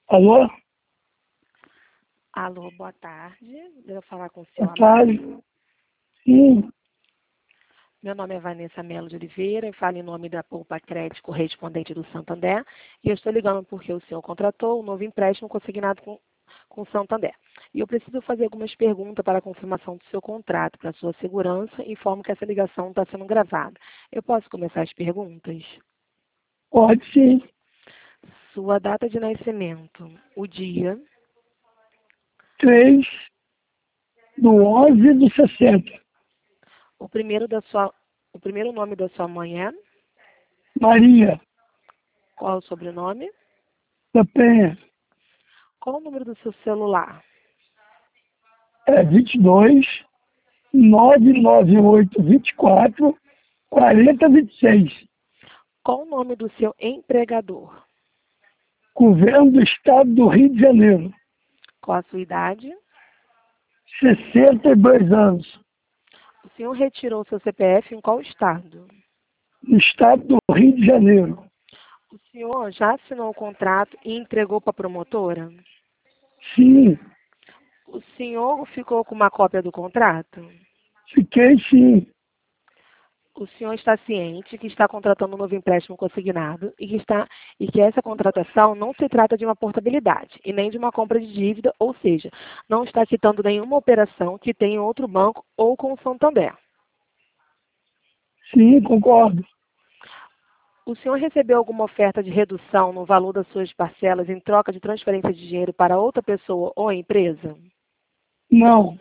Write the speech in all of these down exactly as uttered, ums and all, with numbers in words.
Alô? Alô, boa tarde. Devo falar com o senhor Boa tarde. Sim, Meu nome é Vanessa Melo de Oliveira, eu falo em nome da Poupa Crédito correspondente do Santander, e eu estou ligando porque o senhor contratou um novo empréstimo consignado com, com o Santander. E eu preciso fazer algumas perguntas para a confirmação do seu contrato, para a sua segurança, e informo que essa ligação está sendo gravada. Eu posso começar as perguntas? pode sim. Sua data de nascimento, o dia, três do onze do sessenta. o primeiro, da sua, o primeiro nome da sua mãe é? Maria Qual é o sobrenome? da Penha. Qual o número do seu celular? É vinte e dois, nove nove oito, vinte e quatro, quarenta, vinte e seis. Qual o nome do seu empregador? Governo do Estado do Rio de Janeiro. Qual a sua idade? sessenta e dois anos. O senhor retirou seu C P F em qual estado? No Estado do Rio de Janeiro. O senhor já assinou o contrato e entregou para a promotora? Sim, O senhor ficou com uma cópia do contrato? fiquei sim. O senhor está ciente que está contratando um novo empréstimo consignado e que, está, e que essa contratação não se trata de uma portabilidade e nem de uma compra de dívida, ou seja, não está quitando nenhuma operação que tenha em outro banco ou com o Santander. Sim, concordo. O senhor recebeu alguma oferta de redução no valor das suas parcelas em troca de transferência de dinheiro para outra pessoa ou empresa? Não,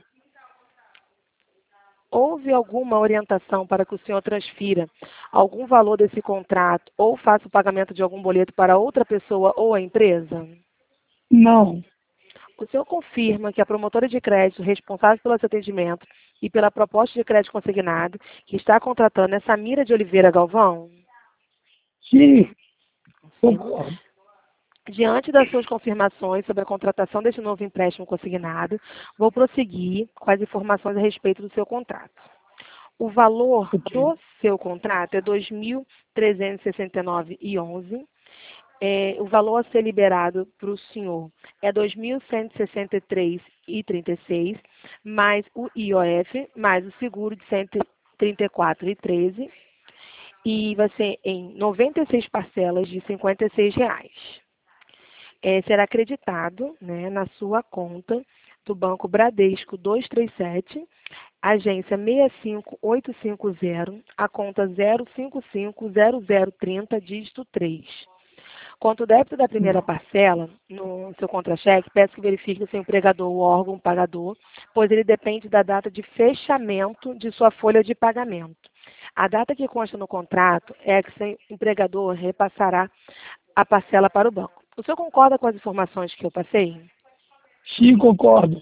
Houve alguma orientação para que o senhor transfira algum valor desse contrato ou faça o pagamento de algum boleto para outra pessoa ou a empresa? não. O senhor confirma que a promotora de crédito responsável pelo seu atendimento e pela proposta de crédito consignado que está contratando é Samira de Oliveira Galvão? Sim, Confirmo. concordo. Diante das suas confirmações sobre a contratação deste novo empréstimo consignado, vou prosseguir com as informações a respeito do seu contrato. O valor Ok. do seu contrato é dois mil trezentos e sessenta e nove reais e onze centavos. É, o valor a ser liberado para o senhor é dois mil cento e sessenta e três reais e trinta e seis centavos, mais o I O F, mais o seguro de cento e trinta e quatro reais e treze centavos, e vai ser em noventa e seis parcelas de cinquenta e seis reais. É, será acreditado, né, na sua conta do Banco Bradesco duzentos e trinta e sete, agência seis cinco oito cinco zero, a conta zero cinco cinco zero zero trinta, dígito três. Quanto ao débito da primeira parcela, no seu contra-cheque, peço que verifique o seu empregador, o órgão pagador, pois ele depende da data de fechamento de sua folha de pagamento. A data que consta no contrato é a que seu empregador repassará a parcela para o banco. O senhor concorda com as informações que eu passei? Sim, concordo.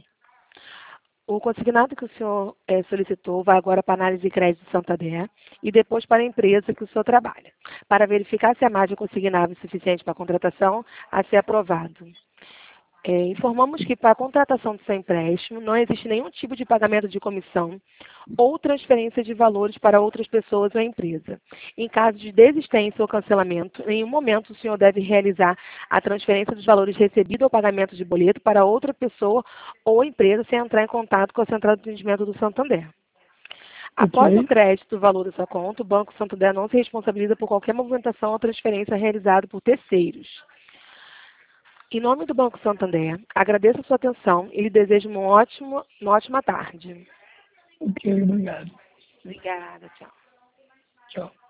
O consignado que o senhor eh, solicitou vai agora para a análise de crédito do Santander e depois para a empresa que o senhor trabalha, para verificar se a margem consignável é suficiente para a contratação a ser aprovado. É, informamos que para a contratação do seu empréstimo não existe nenhum tipo de pagamento de comissão ou transferência de valores para outras pessoas ou empresa. Em caso de desistência ou cancelamento, em nenhum momento o senhor deve realizar a transferência dos valores recebidos ou pagamento de boleto para outra pessoa ou empresa sem entrar em contato com a central de atendimento do Santander. Após o Ok. crédito do valor da sua conta, o Banco Santander não se responsabiliza por qualquer movimentação ou transferência realizada por terceiros. Em nome do Banco Santander, agradeço a sua atenção e lhe desejo uma ótima, uma ótima tarde. Ok, obrigado. Obrigada, tchau. Tchau.